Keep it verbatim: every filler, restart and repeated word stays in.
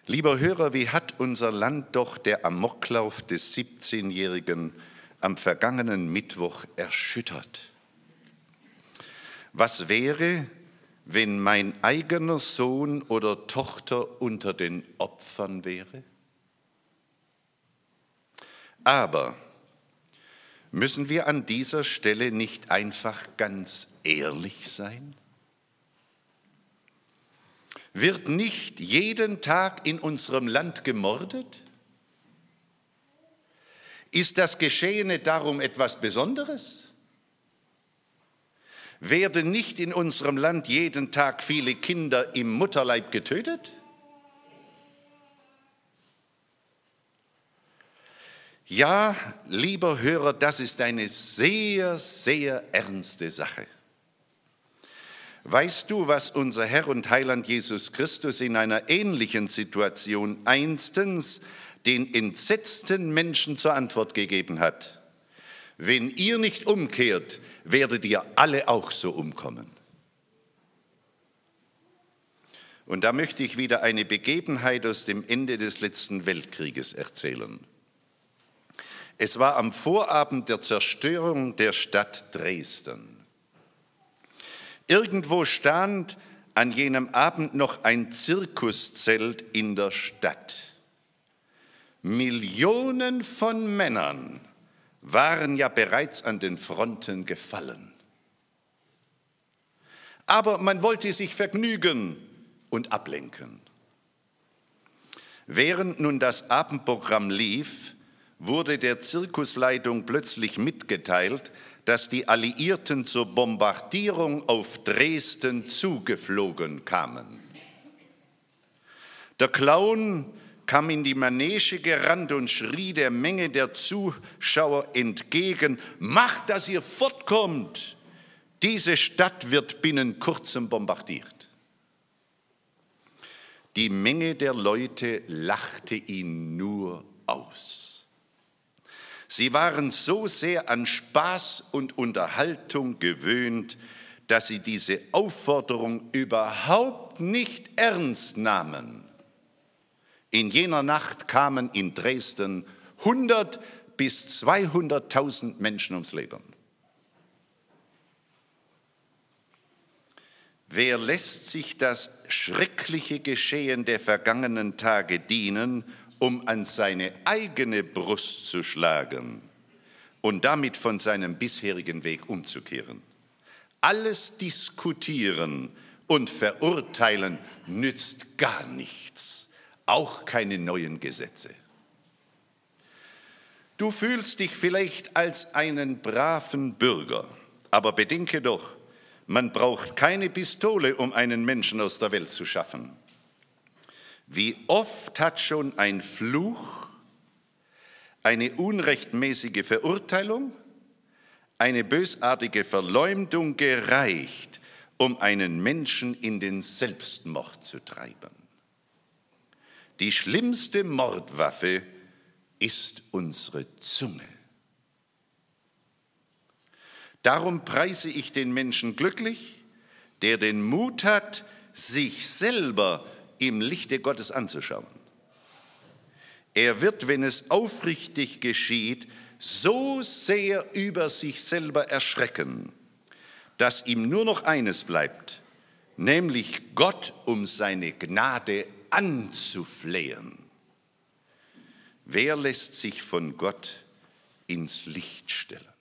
Lieber Hörer, wie hat unser Land doch der Amoklauf des siebzehnjährigen am vergangenen Mittwoch erschüttert? Was wäre, wenn mein eigener Sohn oder Tochter unter den Opfern wäre? Aber müssen wir an dieser Stelle nicht einfach ganz ehrlich sein? Wird nicht jeden Tag in unserem Land gemordet? Ist das Geschehene darum etwas Besonderes? Werden nicht in unserem Land jeden Tag viele Kinder im Mutterleib getötet? Ja, lieber Hörer, das ist eine sehr, sehr ernste Sache. Weißt du, was unser Herr und Heiland Jesus Christus in einer ähnlichen Situation einstens den entsetzten Menschen zur Antwort gegeben hat? Wenn ihr nicht umkehrt, werdet ihr alle auch so umkommen. Und da möchte ich wieder eine Begebenheit aus dem Ende des letzten Weltkrieges erzählen. Es war am Vorabend der Zerstörung der Stadt Dresden. Irgendwo stand an jenem Abend noch ein Zirkuszelt in der Stadt. Millionen von Männern waren ja bereits an den Fronten gefallen. Aber man wollte sich vergnügen und ablenken. Während nun das Abendprogramm lief, wurde der Zirkusleitung plötzlich mitgeteilt, dass die Alliierten zur Bombardierung auf Dresden zugeflogen kamen. Der Clown kam in die Manege gerannt und schrie der Menge der Zuschauer entgegen: Macht, dass ihr fortkommt! Diese Stadt wird binnen kurzem bombardiert. Die Menge der Leute lachte ihn nur aus. Sie waren so sehr an Spaß und Unterhaltung gewöhnt, dass sie diese Aufforderung überhaupt nicht ernst nahmen. In jener Nacht kamen in Dresden hundert bis zweihunderttausend Menschen ums Leben. Wer lässt sich das schreckliche Geschehen der vergangenen Tage dienen, um an seine eigene Brust zu schlagen und damit von seinem bisherigen Weg umzukehren? Alles diskutieren und verurteilen nützt gar nichts, auch keine neuen Gesetze. Du fühlst dich vielleicht als einen braven Bürger, aber bedenke doch, man braucht keine Pistole, um einen Menschen aus der Welt zu schaffen. Wie oft hat schon ein Fluch, eine unrechtmäßige Verurteilung, eine bösartige Verleumdung gereicht, um einen Menschen in den Selbstmord zu treiben. Die schlimmste Mordwaffe ist unsere Zunge. Darum preise ich den Menschen glücklich, der den Mut hat, sich selber im Lichte Gottes anzuschauen. Er wird, wenn es aufrichtig geschieht, so sehr über sich selber erschrecken, dass ihm nur noch eines bleibt, nämlich Gott um seine Gnade anzuflehen. Wer lässt sich von Gott ins Licht stellen?